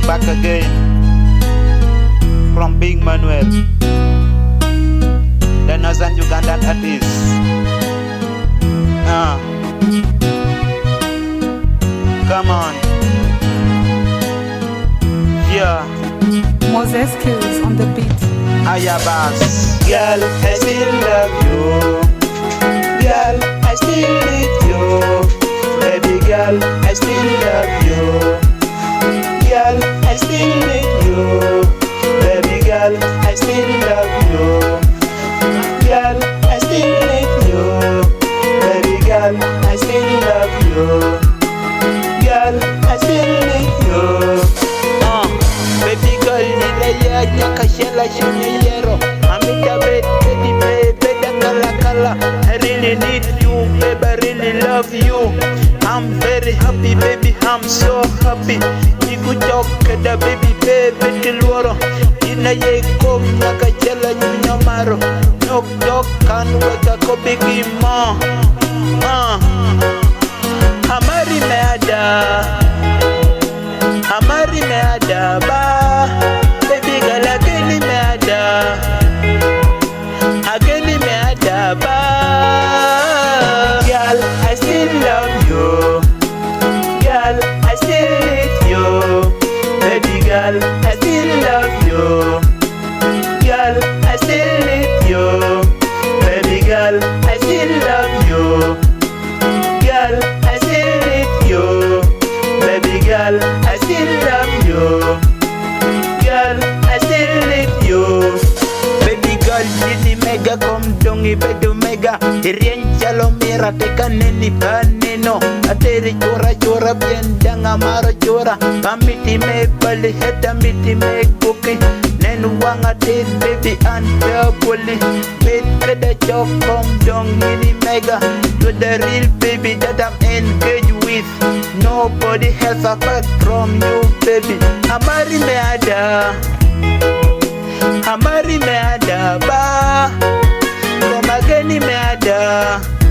back again from Big Manuel, the Northern Ugandan artist. Come on. Yeah. Moses Kills on the beat. Ayabas. Girl, I still love you. Girl, I still need you. Baby girl, I still love you. Girl, I still need you. Baby girl, I still love you. Girl, I still need you. Baby girl, I still love you. Girl, I still need you. Baby girl, nilaya nyakashela shinyero. Amita baby baby da kala. I really need you, baby, I really love you. I'm very happy, baby, I'm so happy. Niku chokeda baby baby tilwaro. Ina ye kom nakachala nyamaro. Nok kan wata ko bigi ma. Amari meada ba. Baby girl ageni meada ba. Girl, I still love you. Girl, I still need you. Baby girl, I still love you. Girl, I still need you. Baby girl, I still love you. Girl, I still need you. Baby girl, I still love you. Girl, I still need you. Baby girl, nini mega kom dongi bedu mega. Irien chalo mira teka neni panino. Ateri chora bien danga maro chora. Amiti me bali heta miti me cookie. Nenu wanga did baby and purpley. Bit kada chok kom dong nini mega. To the real baby that I'm engaged with. Nobody else apart from you, baby. Amari meada ba. From ageni meada.